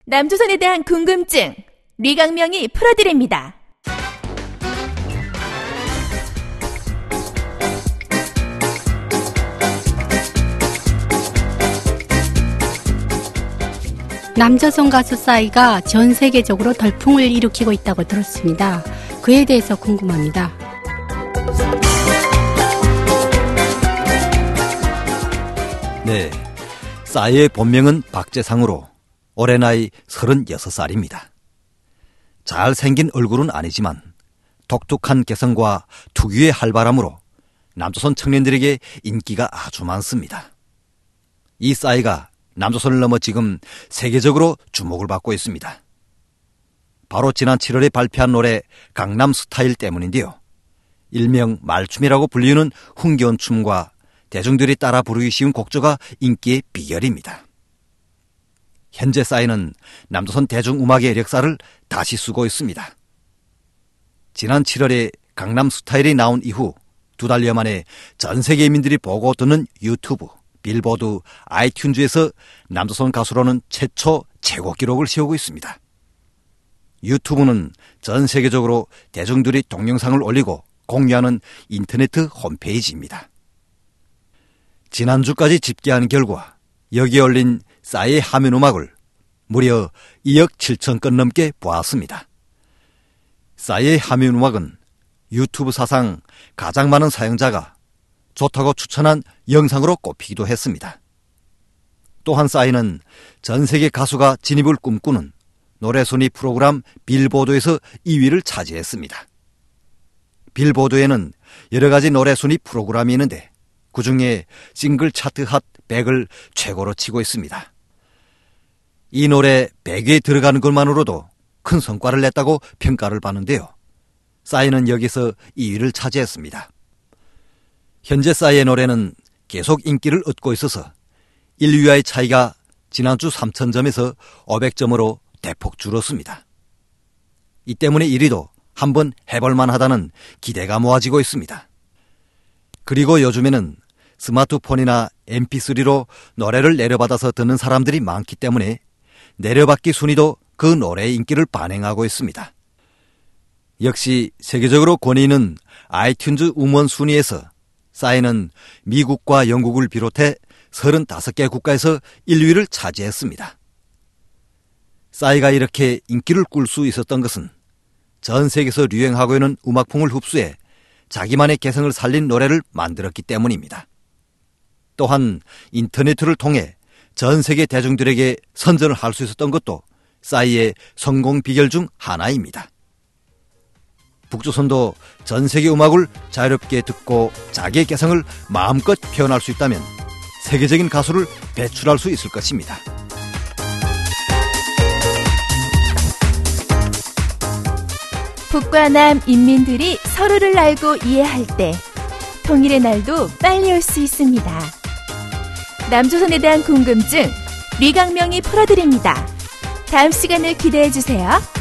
남조선에 대한 궁금증, 류강명이 풀어드립니다. 남조선 가수 싸이가 전 세계적으로 돌풍을 일으키고 있다고 들었습니다. 그에 대해서 궁금합니다. 네, 싸이의 본명은 박재상으로 올해 나이 36살입니다. 잘생긴 얼굴은 아니지만 독특한 개성과 특유의 활발함으로 남조선 청년들에게 인기가 아주 많습니다. 이 싸이가 남조선을 넘어 지금 세계적으로 주목을 받고 있습니다. 바로 지난 7월에 발표한 노래 강남스타일 때문인데요. 일명 말춤이라고 불리는 흥겨운 춤과 대중들이 따라 부르기 쉬운 곡조가 인기의 비결입니다. 현재 싸이는 남조선 대중음악의 역사를 다시 쓰고 있습니다. 지난 7월에 강남스타일이 나온 이후 2달여 만에 전 세계민들이 보고 듣는 유튜브, 빌보드, 아이튠즈에서 남조선 가수로는 최초 최고 기록을 세우고 있습니다. 유튜브는 전 세계적으로 대중들이 동영상을 올리고 공유하는 인터넷 홈페이지입니다. 지난주까지 집계한 결과 여기에 올린 싸이의 화면 음악을 무려 2억 7천 건 넘게 보았습니다. 싸이의 화면 음악은 유튜브 사상 가장 많은 사용자가 좋다고 추천한 영상으로 꼽히기도 했습니다. 또한 싸이는 전 세계 가수가 진입을 꿈꾸는 노래순위 프로그램 빌보드에서 2위를 차지했습니다. 빌보드에는 여러 가지 노래순위 프로그램이 있는데 그중에 싱글 차트 핫 100을 최고로 치고 있습니다. 이 노래 100위에 들어가는 것만으로도 큰 성과를 냈다고 평가를 받는데요. 싸이는 여기서 2위를 차지했습니다. 현재 싸이의 노래는 계속 인기를 얻고 있어서 1위와의 차이가 지난주 3,000점에서 500점으로 대폭 줄었습니다. 이 때문에 1위도 한번 해볼만 하다는 기대가 모아지고 있습니다. 그리고 요즘에는 스마트폰이나 mp3로 노래를 내려받아서 듣는 사람들이 많기 때문에 내려받기 순위도 그 노래의 인기를 반영하고 있습니다. 역시 세계적으로 권위 있는 아이튠즈 음원 순위에서 싸이는 미국과 영국을 비롯해 35개 국가에서 1위를 차지했습니다. 싸이가 이렇게 인기를 끌 수 있었던 것은 전 세계에서 유행하고 있는 음악풍을 흡수해 자기만의 개성을 살린 노래를 만들었기 때문입니다. 또한 인터넷을 통해 전 세계 대중들에게 선전을 할 수 있었던 것도 싸이의 성공 비결 중 하나입니다. 북조선도 전 세계 음악을 자유롭게 듣고 자기의 개성을 마음껏 표현할 수 있다면 세계적인 가수를 배출할 수 있을 것입니다. 북과 남 인민들이 서로를 알고 이해할 때 통일의 날도 빨리 올 수 있습니다. 남조선에 대한 궁금증, 류강명이 풀어드립니다. 다음 시간을 기대해 주세요.